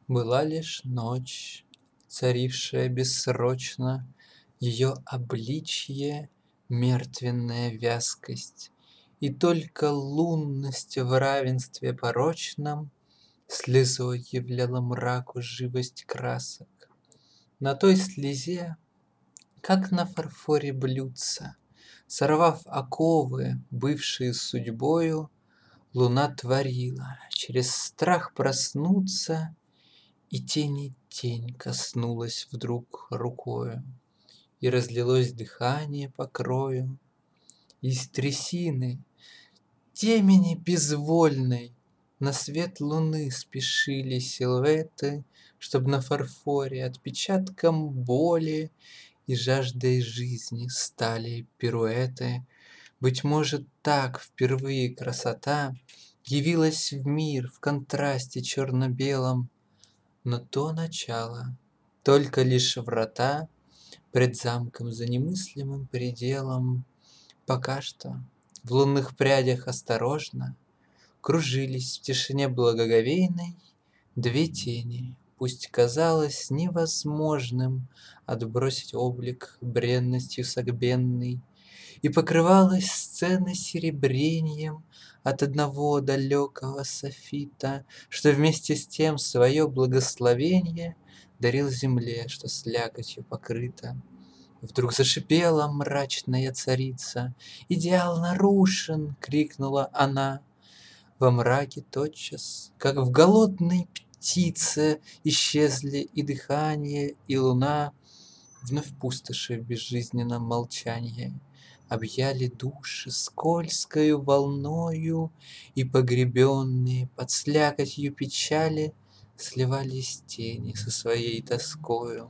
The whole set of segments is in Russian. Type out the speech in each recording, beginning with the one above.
Была лишь ночь, царившая бессрочно, Ее обличье мертвенная вязкость, И только лунность в равенстве порочном Слезой являла мраку живость красок. На той слезе, как на фарфоре блюдца, Сорвав оковы, бывшие судьбою, Луна творила через страх проснуться, И тени тень коснулась вдруг рукою, И разлилось дыхание по крою. Из трясины, темени безвольной, На свет луны спешили силуэты, Чтоб на фарфоре отпечатком боли И жаждой жизни стали пируэты. Быть может, так впервые красота Явилась в мир в контрасте черно-белом, Но то начало, только лишь врата Пред замком за немыслимым пределом. Пока что в лунных прядях осторожно Кружились в тишине благоговейной Две тени, пусть казалось невозможным Отбросить облик бренностью согбенный, И покрывалась сцена серебреньем От одного далекого софита, Что вместе с тем свое благословенье Дарил земле, что слякотью покрыта. Вдруг зашипела мрачная царица: «Идеал нарушен!» — крикнула она. Во мраке тотчас, как в голодной птице, Исчезли и дыхание, и луна. Вновь пустоши в безжизненном молчанье Объяли души скользкою волною, И погребенные под слякотью печали Сливались тени со своей тоскою.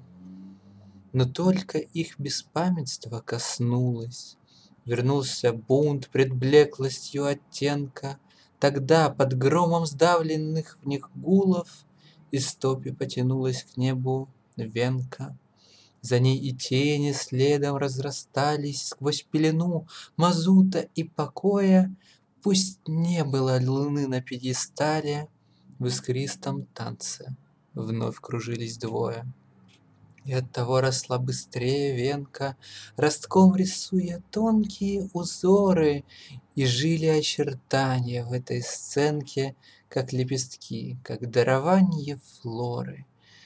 Но только их беспамятство коснулось, Вернулся бунт пред блеклостью оттенка. Тогда под громом сдавленных в них гулов Из топи потянулась к небу венка. За ней и тени следом разрастались Сквозь пелену мазута и покоя. Пусть не было луны на пьедестале, В искристом танце вновь кружились двое. И оттого росла быстрее венка, Ростком рисуя тонкие узоры, И жили очертания в этой сценке, Как лепестки, как дарованье флоры.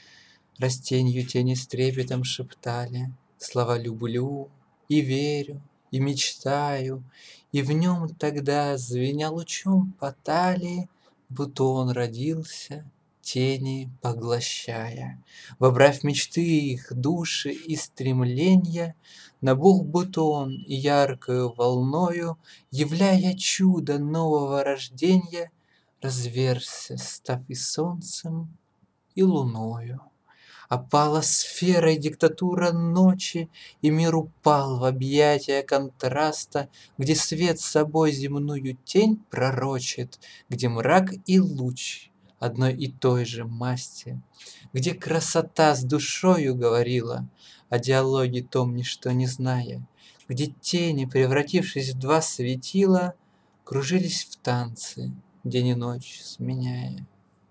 Растенью тени с трепетом шептали Слова «люблю» и «верю», и «мечтаю», И в нем тогда, звеня лучом по талии, Бутон родился, тени поглощая. Вобрав мечты их, души и стремленья, Набух бутон и яркою волною, Являя чудо нового рожденья, Разверзся, став и солнцем, и луною. Опала сферой диктатура ночи, И мир упал в объятия контраста, Где свет с собой земную тень пророчит, Где мрак и луч одной и той же масти, Где красота с душою говорила О диалоге том ничто не зная, Где тени, превратившись в два светила, Кружились в танце день и ночь сменяя.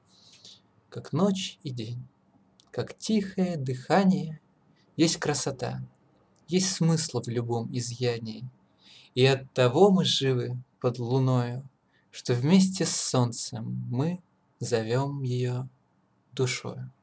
Как ночь и день, как тихое дыхание, Есть красота, есть смысл в любом изъянии. И оттого мы живы под луною, Что вместе с солнцем мы зовем ее душою.